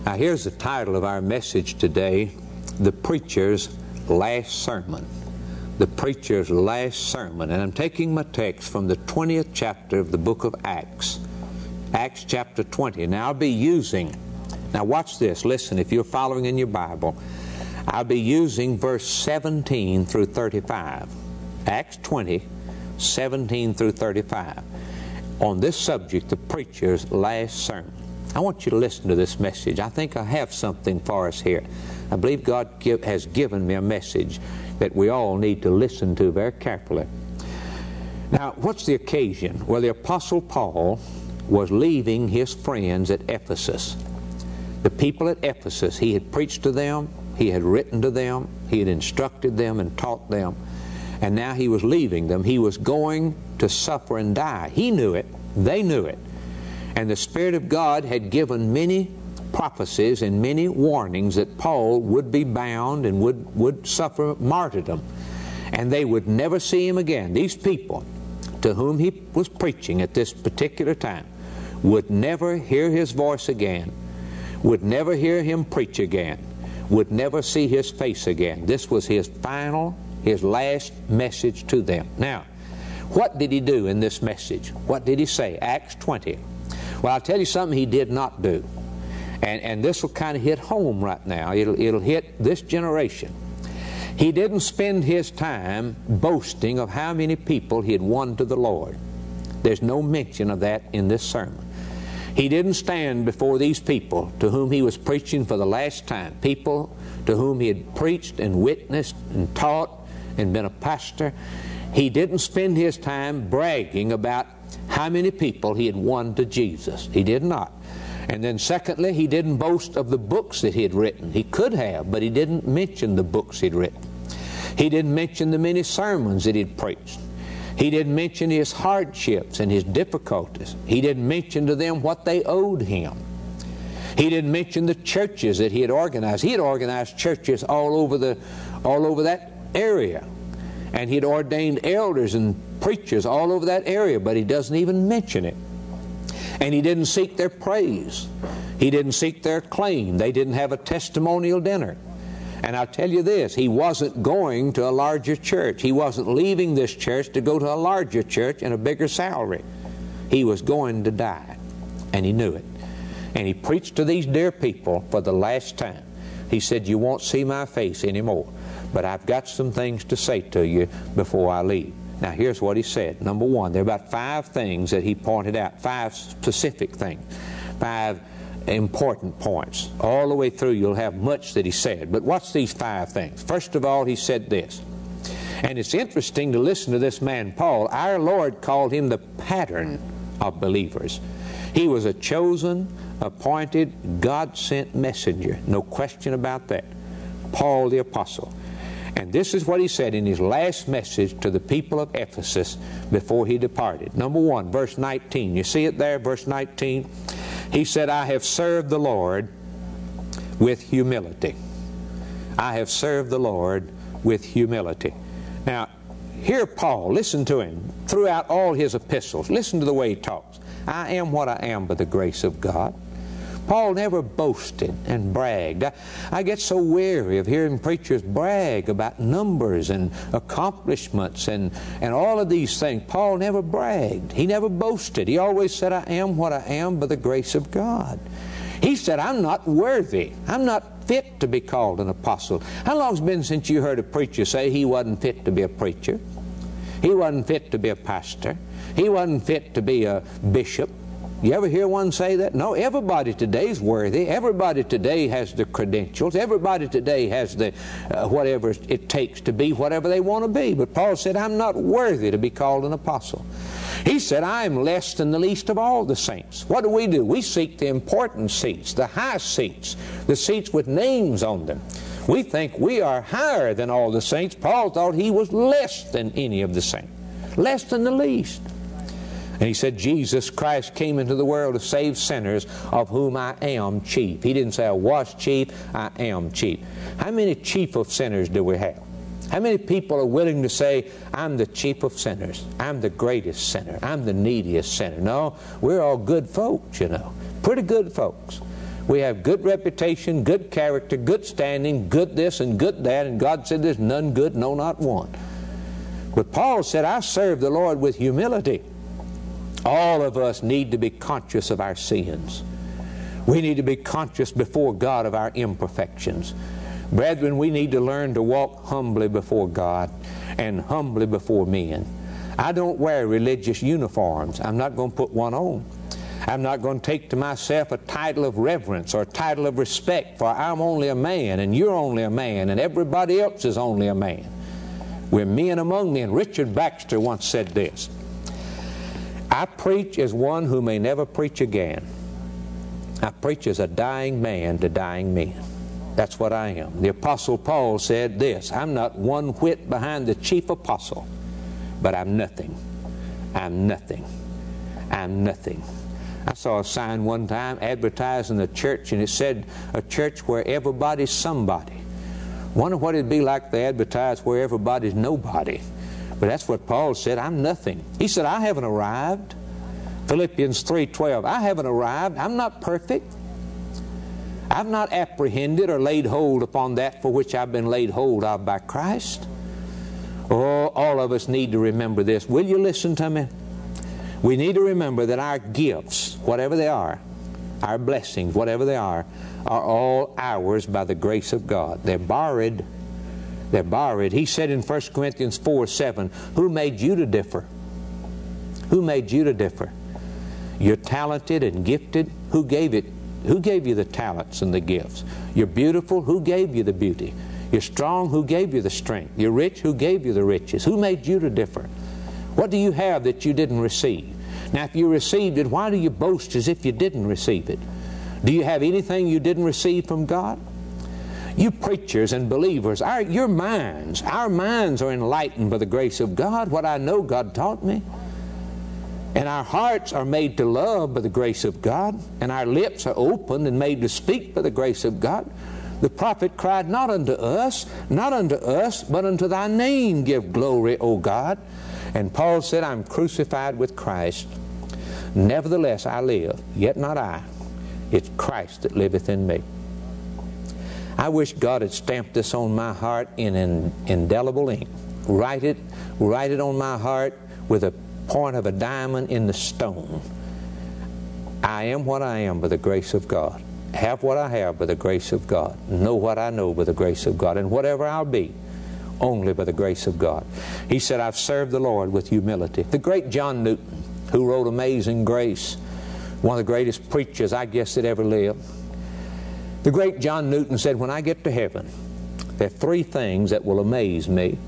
Now here's the title of our message today, The Preacher's Last Sermon. The Preacher's Last Sermon. And I'm taking my text from the 20th chapter of the book of Acts. Acts chapter 20. Now I'll be using, now watch this, listen, if you're following in your Bible, I'll be using verse 17 through 35. Acts 20, 17 through 35. On this subject, the preacher's last sermon. I want you to listen to this message. I think I have something for us here. I believe God has given me a message that we all need to listen to very carefully. Now, what's the occasion? Well, the Apostle Paul was leaving his friends at Ephesus. The people at Ephesus, he had preached to them, he had written to them, he had instructed them and taught them, and now he was leaving them. He was going to suffer and die. He knew it. They knew it. And the Spirit of God had given many prophecies and many warnings that Paul would be bound and would suffer martyrdom. And they would never see him again. These people to whom he was preaching at this particular time would never hear his voice again, would never hear him preach again, would never see his face again. This was his last message to them. Now, what did he do in this message? What did he say? Acts 20. Well, I'll tell you something he did not do. And this will kind of hit home right now. It'll hit this generation. He didn't spend his time boasting of how many people he had won to the Lord. There's no mention of that in this sermon. He didn't stand before these people to whom he was preaching for the last time, people to whom he had preached and witnessed and taught and been a pastor. He didn't spend his time bragging about how many people he had won to Jesus. He did not. And then secondly, he didn't boast of the books that he had written. He could have, but he didn't mention the books he'd written. He didn't mention the many sermons that he'd preached. He didn't mention his hardships and his difficulties. He didn't mention to them what they owed him. He didn't mention the churches that he had organized. He had organized churches all over that area. And he had ordained elders and preachers all over that area, but he doesn't even mention it. And he didn't seek their praise. He didn't seek their acclaim. They didn't have a testimonial dinner. And I'll tell you this, he wasn't going to a larger church. He wasn't leaving this church to go to a larger church and a bigger salary. He was going to die, and he knew it. And he preached to these dear people for the last time. He said, you won't see my face anymore, but I've got some things to say to you before I leave. Now here's what he said. Number one, there are about 5 things that he pointed out, 5 specific things, 5 important points. All the way through you'll have much that he said. But what's these 5 things? First of all, he said this. And it's interesting to listen to this man, Paul. Our Lord called him the pattern of believers. He was a chosen, appointed, God-sent messenger. No question about that. Paul the Apostle. And this is what he said in his last message to the people of Ephesus before he departed. Number 1, verse 19. You see it there, verse 19? He said, I have served the Lord with humility. I have served the Lord with humility. Now, here Paul, listen to him, throughout all his epistles, listen to the way he talks. I am what I am by the grace of God. Paul never boasted and bragged. I get so weary of hearing preachers brag about numbers and accomplishments and all of these things. Paul never bragged. He never boasted. He always said, I am what I am by the grace of God. He said, I'm not worthy. I'm not fit to be called an apostle. How long's it been since you heard a preacher say he wasn't fit to be a preacher? He wasn't fit to be a pastor. He wasn't fit to be a bishop. You ever hear one say that? No, everybody today is worthy. Everybody today has the credentials. Everybody today has the whatever it takes to be whatever they want to be. But Paul said, I'm not worthy to be called an apostle. He said, I am less than the least of all the saints. What do? We seek the important seats, the high seats, the seats with names on them. We think we are higher than all the saints. Paul thought he was less than any of the saints, less than the least. And he said, Jesus Christ came into the world to save sinners, of whom I am chief. He didn't say I was chief, I am chief. How many chief of sinners do we have? How many people are willing to say, I'm the chief of sinners, I'm the greatest sinner, I'm the neediest sinner? No, we're all good folks, you know. Pretty good folks. We have good reputation, good character, good standing, good this and good that, and God said there's none good, no, not one. But Paul said, I serve the Lord with humility. All of us need to be conscious of our sins. We need to be conscious before God of our imperfections. Brethren, we need to learn to walk humbly before God and humbly before men. I don't wear religious uniforms. I'm not going to put one on. I'm not going to take to myself a title of reverence or a title of respect, for I'm only a man and you're only a man and everybody else is only a man. We're men among men. Richard Baxter once said this, I preach as one who may never preach again. I preach as a dying man to dying men. That's what I am. The Apostle Paul said this, I'm not one whit behind the chief apostle, but I'm nothing. I'm nothing. I'm nothing. I saw a sign one time advertising a church, and it said a church where everybody's somebody. Wonder what it'd be like to advertise where everybody's nobody. But that's what Paul said, I'm nothing. He said, I haven't arrived. Philippians 3:12, I haven't arrived. I'm not perfect. I've not apprehended or laid hold upon that for which I've been laid hold of by Christ. Oh, all of us need to remember this. Will you listen to me? We need to remember that our gifts, whatever they are, our blessings, whatever they are all ours by the grace of God. They're borrowed. They're borrowed. He said in 1 Corinthians 4:7, who made you to differ? Who made you to differ? You're talented and gifted. Who gave it? Who gave you the talents and the gifts? You're beautiful. Who gave you the beauty? You're strong. Who gave you the strength? You're rich. Who gave you the riches? Who made you to differ? What do you have that you didn't receive? Now, if you received it, why do you boast as if you didn't receive it? Do you have anything you didn't receive from God? You preachers and believers, our minds are enlightened by the grace of God. What I know, God taught me. And our hearts are made to love by the grace of God. And our lips are opened and made to speak by the grace of God. The prophet cried, not unto us, but unto thy name give glory, O God. And Paul said, I'm crucified with Christ. Nevertheless I live, yet not I. It's Christ that liveth in me. I wish God had stamped this on my heart in an indelible ink. Write it on my heart with a point of a diamond in the stone. I am what I am by the grace of God. Have what I have by the grace of God. Know what I know by the grace of God. And whatever I'll be, only by the grace of God. He said, I've served the Lord with humility. The great John Newton, who wrote Amazing Grace, one of the greatest preachers I guess that ever lived. The great John Newton said, when I get to heaven, there are three things that will amaze me.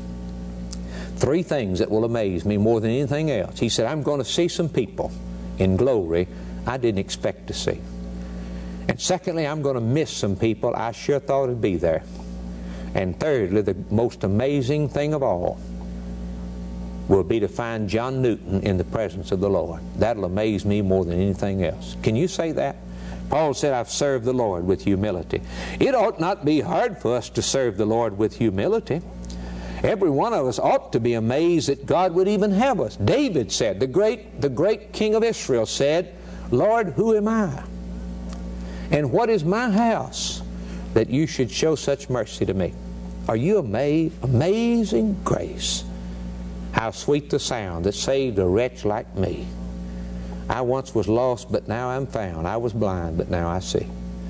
Three things that will amaze me more than anything else. He said, I'm going to see some people in glory I didn't expect to see. And secondly, I'm going to miss some people I sure thought would be there. And thirdly, the most amazing thing of all will be to find John Newton in the presence of the Lord. That'll amaze me more than anything else. Can you say that? Paul said, I've served the Lord with humility. It ought not be hard for us to serve the Lord with humility. Every one of us ought to be amazed that God would even have us. David said, the great king of Israel said, Lord, who am I? And what is my house that you should show such mercy to me? Are you amazed? Amazing grace. How sweet the sound that saved a wretch like me. I once was lost, but now I'm found. I was blind, but now I see.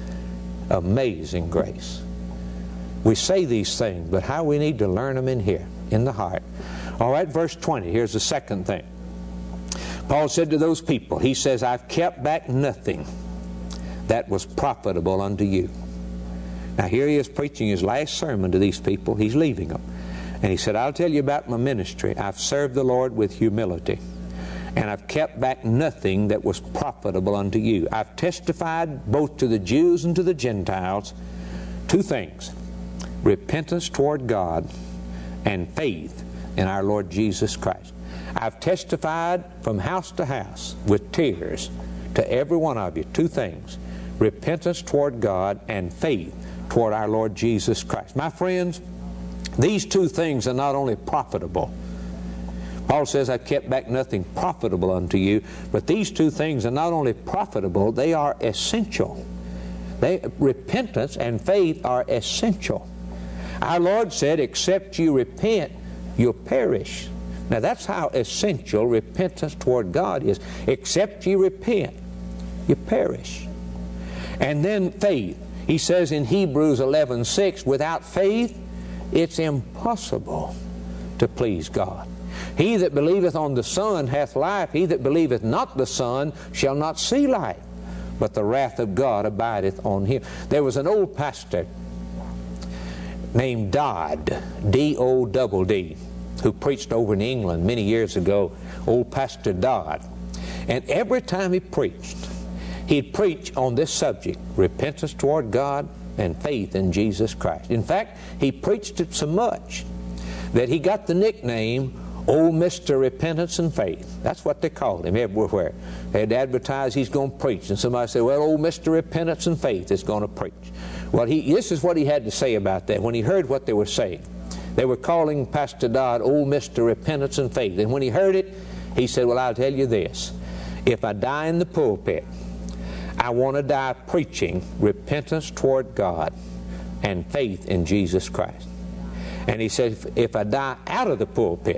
Amazing grace. We say these things, but how we need to learn them in here, in the heart. All right, verse 20. Here's the second thing. Paul said to those people, he says, I've kept back nothing that was profitable unto you. Now here he is preaching his last sermon to these people. He's leaving them. And he said, I'll tell you about my ministry. I've served the Lord with humility. And I've kept back nothing that was profitable unto you. I've testified both to the Jews and to the Gentiles two things: repentance toward God and faith in our Lord Jesus Christ. I've testified from house to house with tears to every one of you two things: repentance toward God and faith toward our Lord Jesus Christ. My friends, these two things are not only profitable. Paul says, I've kept back nothing profitable unto you, but these two things are not only profitable, they are essential. Repentance and faith are essential. Our Lord said, except you repent, you'll perish. Now that's how essential repentance toward God is. Except you repent, you perish. And then faith. He says in Hebrews 11:6, without faith, it's impossible to please God. He that believeth on the Son hath life. He that believeth not the Son shall not see life, but the wrath of God abideth on him. There was an old pastor named Dodd, D-O-D-D, who preached over in England many years ago, old Pastor Dodd. And every time he preached, he'd preach on this subject, repentance toward God and faith in Jesus Christ. In fact, he preached it so much that he got the nickname Old Mr. Repentance and Faith. That's what they called him everywhere. They'd advertise he's going to preach, and somebody said, well, Old Mr. Repentance and Faith is going to preach. Well, this is what he had to say about that when he heard what they were saying. They were calling Pastor Dodd Old Mr. Repentance and Faith. And when he heard it, he said, well, I'll tell you this. If I die in the pulpit, I want to die preaching repentance toward God and faith in Jesus Christ. And he said, if I die out of the pulpit,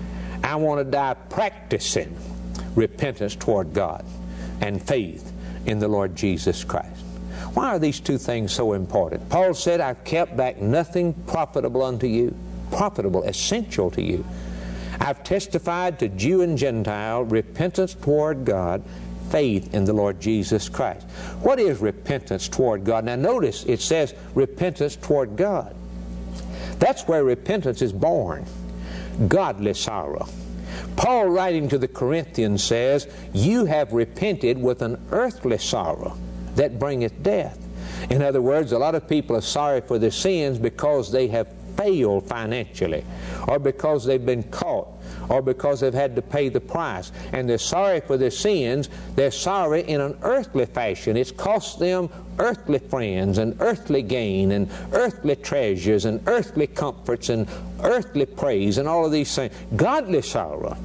I want to die practicing repentance toward God and faith in the Lord Jesus Christ. Why are these two things so important? Paul said, I've kept back nothing profitable unto you, profitable, essential to you. I've testified to Jew and Gentile repentance toward God, faith in the Lord Jesus Christ. What is repentance toward God? Now notice it says repentance toward God. That's where repentance is born. Godly sorrow. Paul, writing to the Corinthians, says, you have repented with an earthly sorrow that bringeth death. In other words, a lot of people are sorry for their sins because they have failed financially, or because they've been caught, or because they've had to pay the price. And they're sorry for their sins. They're sorry in an earthly fashion. It's cost them earthly friends and earthly gain and earthly treasures and earthly comforts and earthly praise and all of these things. Godly sorrow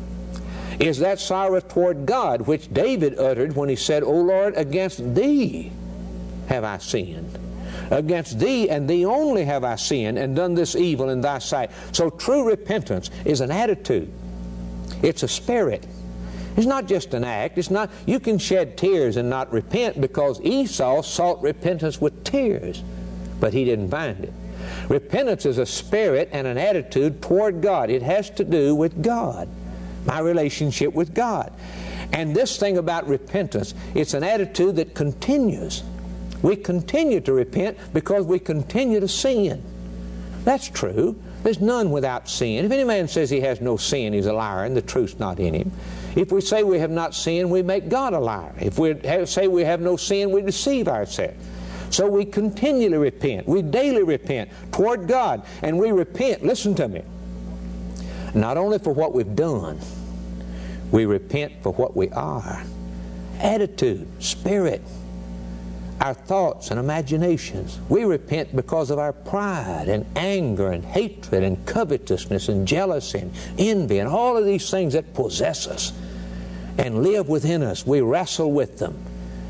is that sorrow toward God which David uttered when he said, O Lord, against Thee have I sinned. Against Thee and Thee only have I sinned and done this evil in Thy sight. So true repentance is an attitude. It's a spirit. It's not just an act. It's not. You can shed tears and not repent, because Esau sought repentance with tears, but he didn't find it. Repentance is a spirit and an attitude toward God. It has to do with God, my relationship with God. And this thing about repentance, it's an attitude that continues. We continue to repent because we continue to sin. That's true. There's none without sin. If any man says he has no sin, he's a liar, and the truth's not in him. If we say we have not sinned, we make God a liar. If we say we have no sin, we deceive ourselves. So we continually repent. We daily repent toward God. And we repent, listen to me, not only for what we've done, we repent for what we are. Attitude, spirit, our thoughts and imaginations. We repent because of our pride and anger and hatred and covetousness and jealousy and envy and all of these things that possess us and live within us. We wrestle with them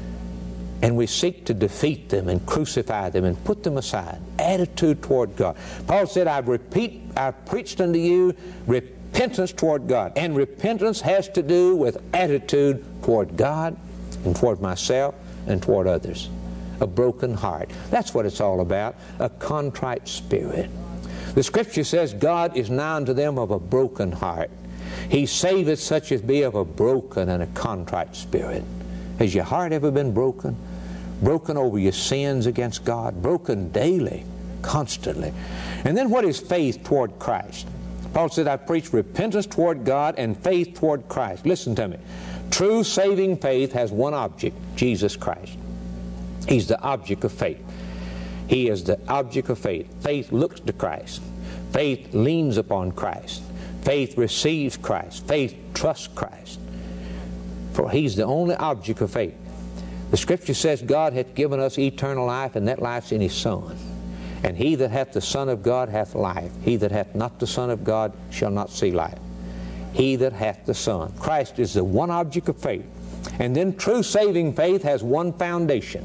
and we seek to defeat them and crucify them and put them aside. Attitude toward God. Paul said, I've preached unto you repentance toward God. And repentance has to do with attitude toward God and toward myself and toward others. A broken heart. That's what it's all about. A contrite spirit. The Scripture says God is nigh unto them of a broken heart. He saveth such as be of a broken and a contrite spirit. Has your heart ever been broken? Broken over your sins against God? Broken daily, constantly. And then what is faith toward Christ? Paul said, I preach repentance toward God and faith toward Christ. Listen to me. True saving faith has one object, Jesus Christ. He's the object of faith. He is the object of faith. Faith looks to Christ. Faith leans upon Christ. Faith receives Christ. Faith trusts Christ. For He's the only object of faith. The Scripture says God hath given us eternal life, and that life's in His Son. And he that hath the Son of God hath life. He that hath not the Son of God shall not see life. He that hath the Son. Christ is the one object of faith. And then true saving faith has one foundation.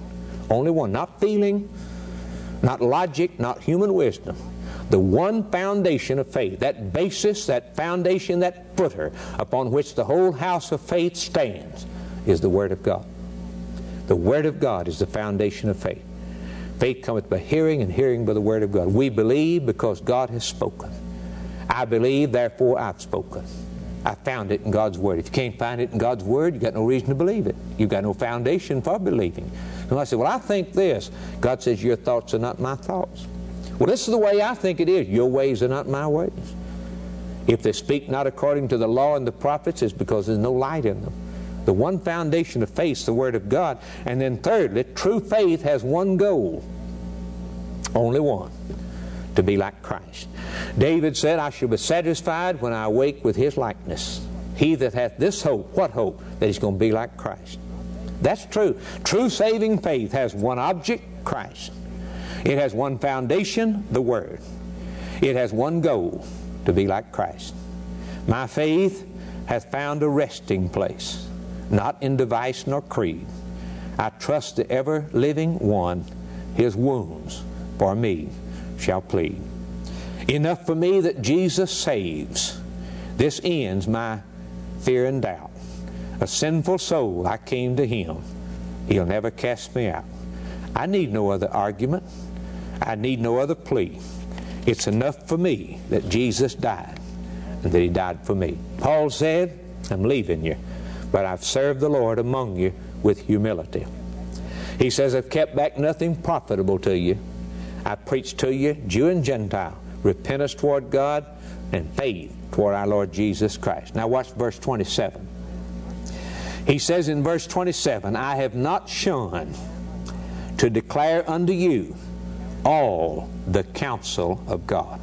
Only one. Not feeling, not logic, not human wisdom. The one foundation of faith, that basis, that foundation, that footer upon which the whole house of faith stands, is the Word of God. The Word of God is the foundation of faith. Faith cometh by hearing, and hearing by the Word of God. We believe because God has spoken. I believe, therefore I've spoken. I found it in God's Word. If you can't find it in God's Word, you've got no reason to believe it. You've got no foundation for believing. And I say, well, I think this. God says, your thoughts are not my thoughts. Well, this is the way I think it is. Your ways are not my ways. If they speak not according to the law and the prophets, it's because there's no light in them. The one foundation of faith is the Word of God. And then thirdly, true faith has one goal. Only one. To be like Christ. David said, I shall be satisfied when I awake with His likeness. He that hath this hope, what hope? That he's going to be like Christ. That's true. True saving faith has one object, Christ. It has one foundation, the Word. It has one goal, to be like Christ. My faith hath found a resting place, not in device nor creed. I trust the ever-living One, His wounds for me shall plead. Enough for me that Jesus saves. This ends my fear and doubt. A sinful soul, I came to Him. He'll never cast me out. I need no other argument. I need no other plea. It's enough for me that Jesus died and that He died for me. Paul said, I'm leaving you, but I've served the Lord among you with humility. He says, I've kept back nothing profitable to you. I preached to you, Jew and Gentile, repentance toward God and faith toward our Lord Jesus Christ. Now watch verse 27. He says in verse 27, I have not shunned to declare unto you all the counsel of God.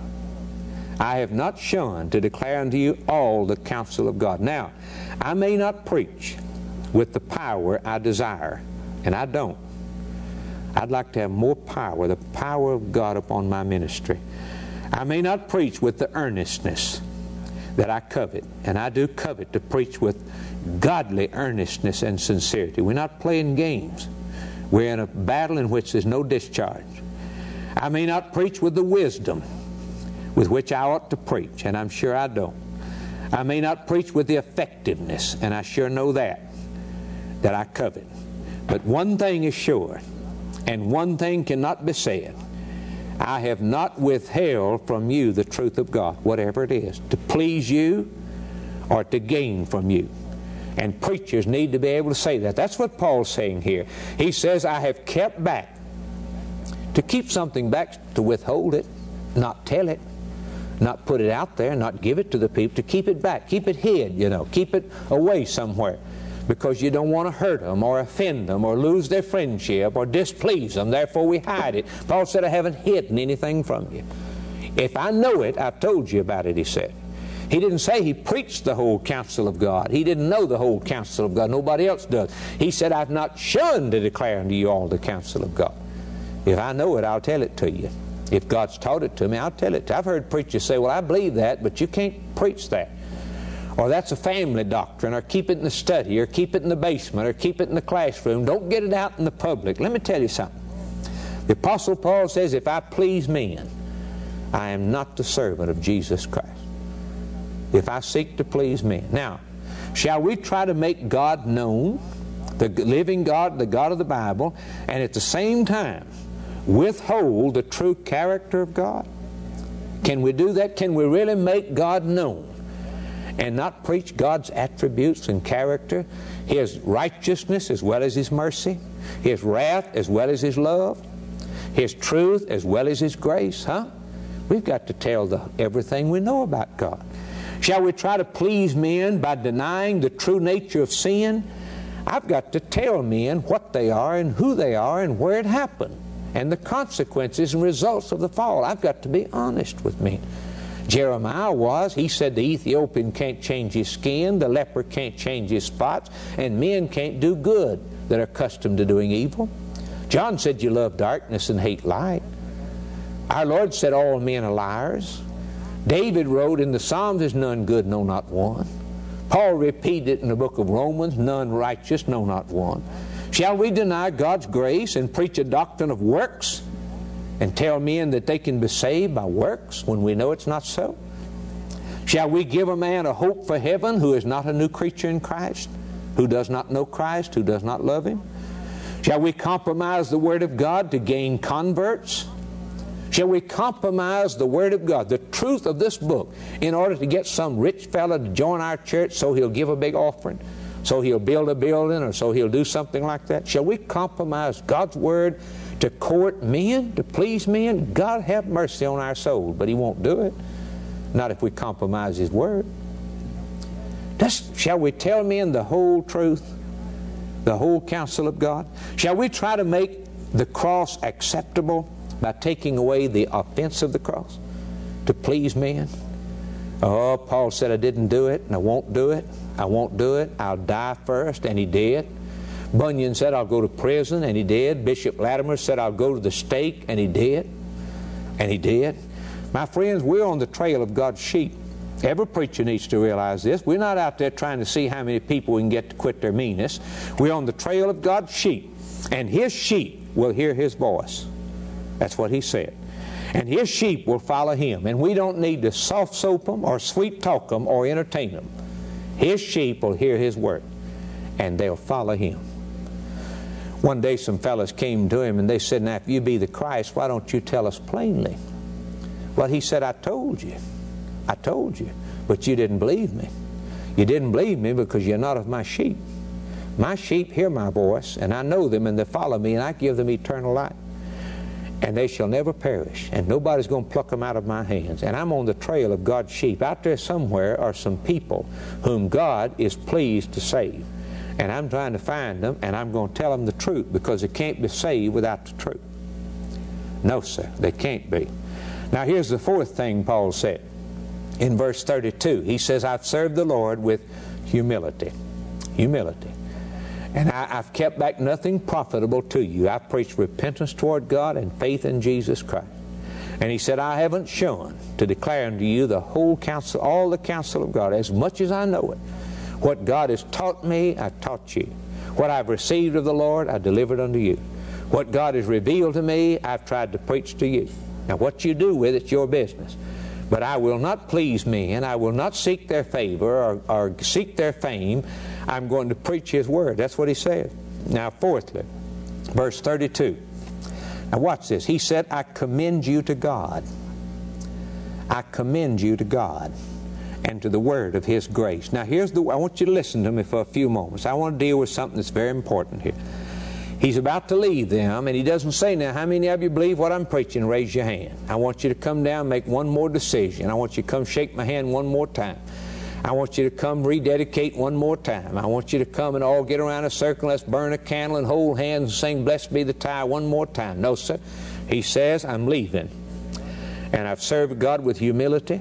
I have not shunned to declare unto you all the counsel of God. Now, I may not preach with the power I desire, and I don't. I'd like to have more power, the power of God upon my ministry. I may not preach with the earnestness that I covet, and I do covet to preach with godly earnestness and sincerity. We're not playing games. We're in a battle in which there's no discharge. I may not preach with the wisdom with which I ought to preach, and I'm sure I don't. I may not preach with the effectiveness, and I sure know that I covet. But one thing is sure, and one thing cannot be said. I have not withheld from you the truth of God, whatever it is, to please you or to gain from you. And preachers need to be able to say that. That's what Paul's saying here. He says, I have kept back. To keep something back, to withhold it, not tell it, not put it out there, not give it to the people, to keep it back, keep it hid, keep it away somewhere. Because you don't want to hurt them or offend them or lose their friendship or displease them. Therefore we hide it. Paul said, I haven't hidden anything from you. If I know it, I've told you about it, he said. He didn't say he preached the whole counsel of God. He didn't know the whole counsel of God. Nobody else does. He said, I've not shunned to declare unto you all the counsel of God. If I know it, I'll tell it to you. If God's taught it to me, I'll tell it to you. I've heard preachers say, well, I believe that, but you can't preach that. Or that's a family doctrine, or keep it in the study, or keep it in the basement, or keep it in the classroom. Don't get it out in the public. Let me tell you something. The Apostle Paul says, if I please men, I am not the servant of Jesus Christ. If I seek to please men. Now, shall we try to make God known, the living God, the God of the Bible, and at the same time withhold the true character of God? Can we do that? Can we really make God known and not preach God's attributes and character, His righteousness as well as His mercy, His wrath as well as His love, His truth as well as His grace? We've got to tell everything we know about God. Shall we try to please men by denying the true nature of sin? I've got to tell men what they are and who they are and where it happened and the consequences and results of the fall. I've got to be honest with men. Jeremiah he said the Ethiopian can't change his skin, the leper can't change his spots, and men can't do good that are accustomed to doing evil. John said you love darkness and hate light. Our Lord said all men are liars. David wrote in the Psalms, there's none good, no, not one. Paul repeated it in the book of Romans, none righteous, no, not one. Shall we deny God's grace and preach a doctrine of works and tell men that they can be saved by works when we know it's not so? Shall we give a man a hope for heaven who is not a new creature in Christ, who does not know Christ, who does not love Him? Shall we compromise the Word of God to gain converts? Shall we compromise the Word of God, the truth of this book, in order to get some rich fellow to join our church so he'll give a big offering, so he'll build a building, or so he'll do something like that? Shall we compromise God's Word to court men, to please men? God have mercy on our soul, but He won't do it. Not if we compromise His Word. Shall we tell men the whole truth, the whole counsel of God? Shall we try to make the cross acceptable by taking away the offense of the cross to please men? Oh, Paul said, I didn't do it, and I won't do it. I won't do it. I'll die first, and he did. Bunyan said, I'll go to prison, and he did. Bishop Latimer said, I'll go to the stake, and he did. And he did. My friends, we're on the trail of God's sheep. Every preacher needs to realize this. We're not out there trying to see how many people we can get to quit their meanness. We're on the trail of God's sheep, and His sheep will hear His voice. That's what He said. And His sheep will follow Him. And we don't need to soft soap them or sweet talk them or entertain them. His sheep will hear His word, and they'll follow Him. One day some fellows came to him and they said, now if you be the Christ, why don't you tell us plainly? Well, he said, I told you, but you didn't believe me. You didn't believe me because you're not of my sheep. My sheep hear my voice, and I know them, and they follow me, and I give them eternal life. And they shall never perish, and nobody's going to pluck them out of my hands. And I'm on the trail of God's sheep. Out there somewhere are some people whom God is pleased to save. And I'm trying to find them, and I'm going to tell them the truth, because they can't be saved without the truth. No, sir, they can't be. Now here's the fourth thing Paul said. In verse 32, he says, I've served the Lord with humility. Humility. And I've kept back nothing profitable to you. I've preached repentance toward God and faith in Jesus Christ. And he said, I haven't shunned to declare unto you the whole counsel, all the counsel of God, as much as I know it. What God has taught me, I've taught you. What I've received of the Lord, I delivered unto you. What God has revealed to me, I've tried to preach to you. Now what you do with it's your business. But I will not please men. I will not seek their favor or seek their fame. I'm going to preach His word. That's what he said. Now fourthly, verse 32. Now watch this. He said, I commend you to God. I commend you to God and to the word of His grace. Now I want you to listen to me for a few moments. I want to deal with something that's very important here. He's about to leave them, and he doesn't say, now, how many of you believe what I'm preaching? Raise your hand. I want you to come down, make one more decision. I want you to come shake my hand one more time. I want you to come rededicate one more time. I want you to come and all get around a circle, let's burn a candle and hold hands and sing Blessed Be the Tie one more time. No, sir. He says, I'm leaving. And I've served God with humility,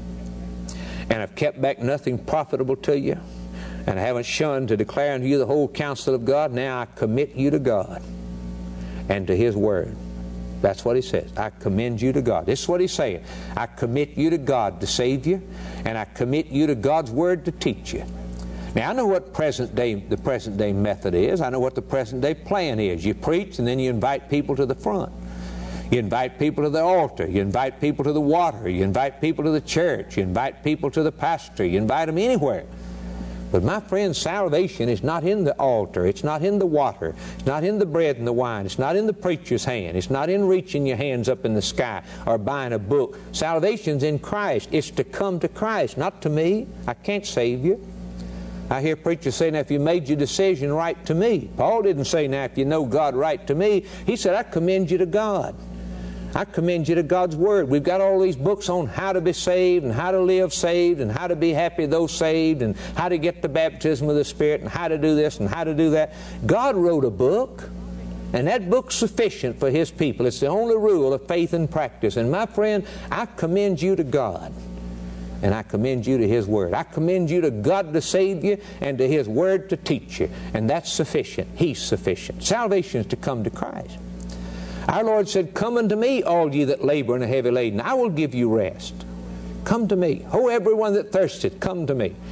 and I've kept back nothing profitable to you. And I haven't shunned to declare unto you the whole counsel of God. Now I commit you to God and to His word. That's what he says. I commend you to God. This is what he's saying. I commit you to God to save you, and I commit you to God's word to teach you. Now I know what the present day method is. I know what the present day plan is. You preach and then you invite people to the front. You invite people to the altar. You invite people to the water. You invite people to the church. You invite people to the pastor. You invite them anywhere. But my friend, salvation is not in the altar. It's not in the water. It's not in the bread and the wine. It's not in the preacher's hand. It's not in reaching your hands up in the sky or buying a book. Salvation's in Christ. It's to come to Christ, not to me. I can't save you. I hear preachers say, now if you made your decision right to me. Paul didn't say, now if you know God right to me. He said, I commend you to God. I commend you to God's Word. We've got all these books on how to be saved and how to live saved and how to be happy though saved and how to get the baptism of the Spirit and how to do this and how to do that. God wrote a book, and that book's sufficient for His people. It's the only rule of faith and practice. And my friend, I commend you to God, and I commend you to His Word. I commend you to God to save you and to His Word to teach you. And that's sufficient. He's sufficient. Salvation is to come to Christ. Our Lord said, come unto me, all ye that labor and are heavy laden. I will give you rest. Come to me. Oh, everyone that thirsteth, come to me.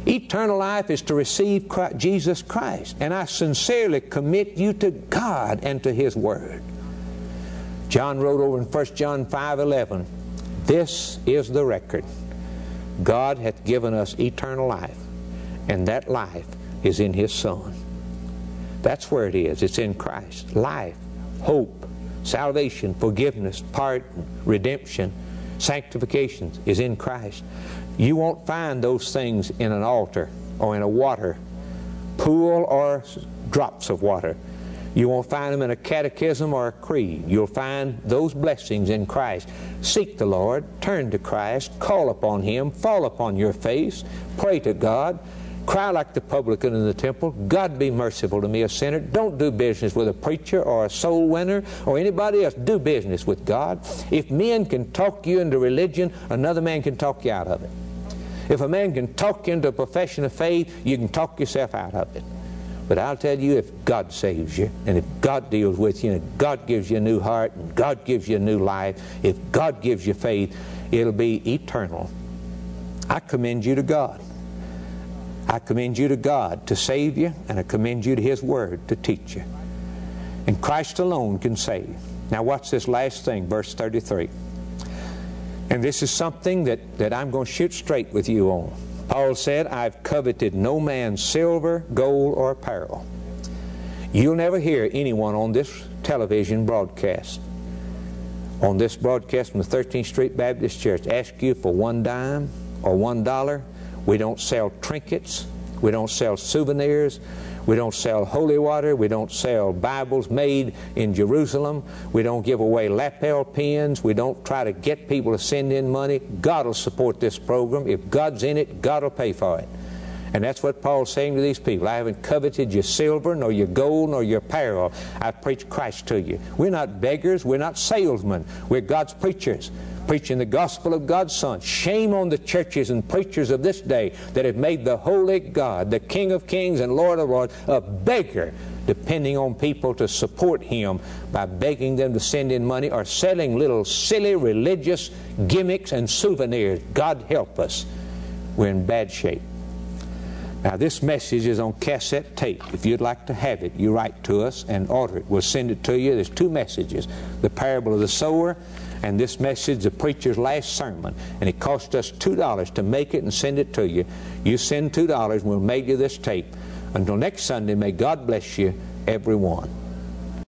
Eternal life is to receive Jesus Christ. And I sincerely commit you to God and to His Word. John wrote over in 1 John 5:11, "This is the record. God hath given us eternal life, and that life is in His Son." That's where it is. It's in Christ. Life, hope, salvation, forgiveness, pardon, redemption, sanctification is in Christ. You won't find those things in an altar or in a water pool or drops of water. You won't find them in a catechism or a creed. You'll find those blessings in Christ. Seek the Lord, turn to Christ, call upon Him, fall upon your face, pray to God, cry like the publican in the temple, "God be merciful to me, a sinner." Don't do business with a preacher or a soul winner or anybody else. Do business with God. If men can talk you into religion, another man can talk you out of it. If a man can talk you into a profession of faith, you can talk yourself out of it. But I'll tell you, if God saves you, and if God deals with you, and if God gives you a new heart, and God gives you a new life, if God gives you faith, it'll be eternal. I commend you to God. I commend you to God to save you, and I commend you to His Word to teach you. And Christ alone can save. Now watch this last thing, verse 33. And this is something that I'm going to shoot straight with you on. Paul said, "I've coveted no man's silver, gold, or apparel." You'll never hear anyone on this television broadcast, on this broadcast from the 13th Street Baptist Church, ask you for one dime or $1. We don't sell trinkets. We don't sell souvenirs. We don't sell holy water. We don't sell Bibles made in Jerusalem. We don't give away lapel pins. We don't try to get people to send in money. God will support this program. If God's in it, God will pay for it. And that's what Paul's saying to these people. "I haven't coveted your silver, nor your gold, nor your apparel. I've preached Christ to you." We're not beggars. We're not salesmen. We're God's preachers, preaching the gospel of God's Son. Shame on the churches and preachers of this day that have made the holy God, the King of kings and Lord of lords, a beggar, depending on people to support Him by begging them to send in money or selling little silly religious gimmicks and souvenirs. God help us. We're in bad shape. Now this message is on cassette tape. If you'd like to have it, you write to us and order it. We'll send it to you. There's two messages: the parable of the sower, and this message, the preacher's last sermon. And it cost us $2 to make it and send it to you. You send $2 and we'll mail you this tape. Until next Sunday, may God bless you, everyone.